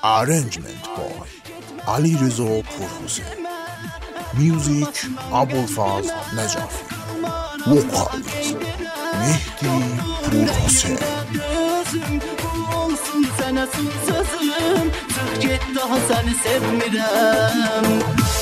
Arrangement by Ali Reza Purhussein. Music Abulfaz Necafi. Vocals Mehdi Purhussein. Olsun sana son sözüm, çık git daha seni sevmirəm.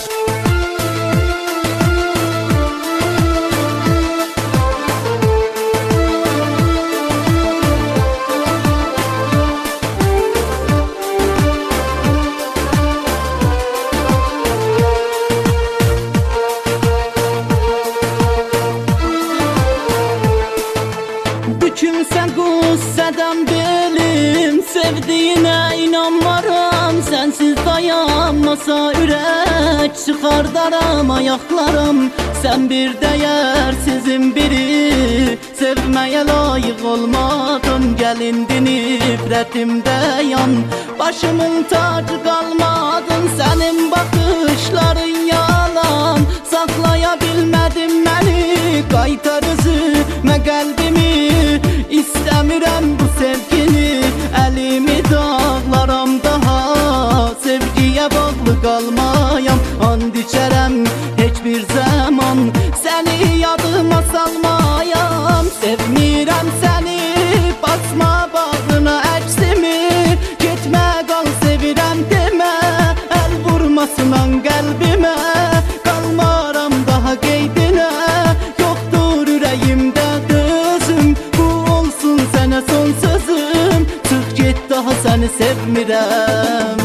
Bükülsen qüssədən belim, sevdiyinə inanmaram. Sensiz dayanmasa ürək, çıxardaram ayaqlarım. Sen bir değersizin biri, sevməyə layıq olmadın. Gəlindi nifrətimdə yan, başımın tacı qalmadın. Sənin baxışların yalan, saxlaya bilmədim məni. Qaytar üzümə qəlbimi, İstəmirəm bu sevgini, əlimi dağlaram daha. Sevgiyə bağlı qalmayam, and içərəm heç bir zaman. Səni yadıma salmayam, sevmirəm səni. Basma bağrına əksimi, getmə qal sevirəm demə. Əl vurmasınan qəlbimə, qalmaram daha qeydinə. Yoxdur ürəyimdə qızım, bu olsun sənə son sözüm. Çıx get daha səni sevmirəm.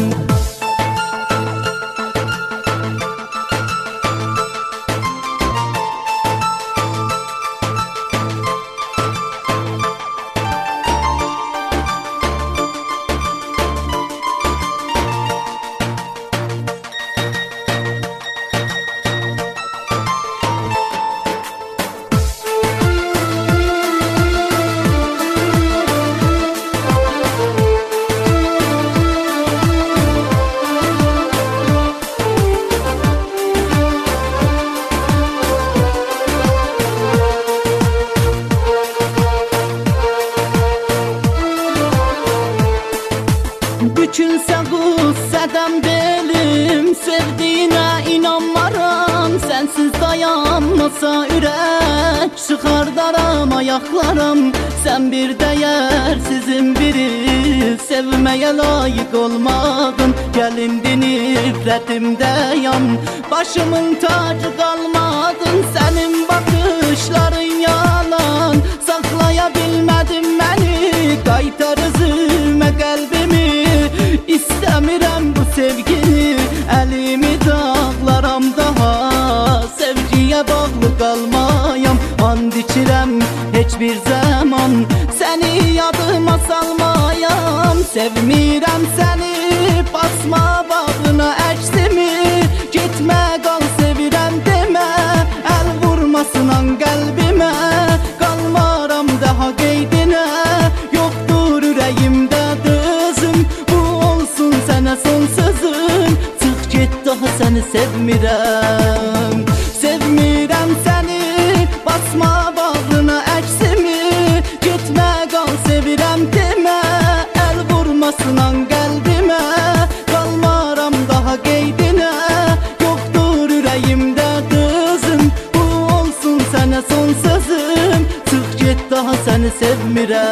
Bükülsə qüssədən belim, sevdiyinə inanmaram. Sensiz dayanmasa ürək, çıxardaram ayaqlarım. Sen bir değersizin biri, sevməyə layıq olmadın. Gəlindi nifrətimdə yan, başımın tacı qalmadın. Sənin baxışların yalan, saxlaya bilmədim məni. Qaytar üzümə qəlbimi, İstəmirəm bu sevgini, əlimi dağlaram daha. Sevgiyə bağlı qalmayam, and içirəm heç bir zaman. Səni yadıma salmayam, sevmirəm səni. Basma bağrına əksimi, getmə qal sevirəm demə. Əl vurmasınan qəlbimə, qalmaram daha qeydinə. Yoxdur ürəyimdə qızım, bu olsun sənə son sözüm. Çıx get daha səni sevmirəm. Sevmirəm səni, basma bağrına əksimi, getmə qal sevirəm demə. Əl vurmasınan qəlbimə, qalmaram daha qeydinə. Yoxdur ürəyimdə qızım, bu olsun sənə son sözüm. Çıx get daha səni sevmirəm.